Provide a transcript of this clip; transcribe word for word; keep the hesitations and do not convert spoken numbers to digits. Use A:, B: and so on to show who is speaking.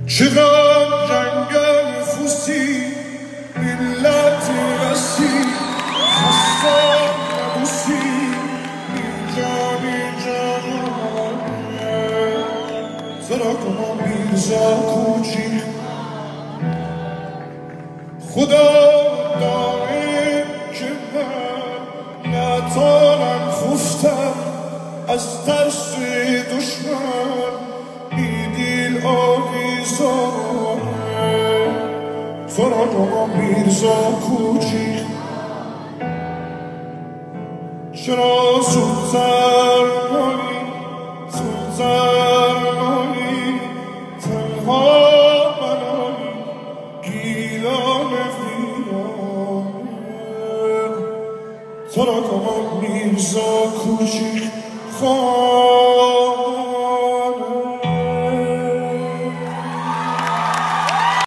A: چقدر جنگل خوسی ملت رسی خستان نبوسی اینجا اینجا زرا کنم میرزا کوچیک خدا داره که من نتانم خفتم از ترس دشمن ایدیل آویزانه زرا کنم میرزا کوچیک چرا زودتر کنی زودتر کنی تنها منانی گیلان ویرانه زرا کنم میرزا کوچیک خواه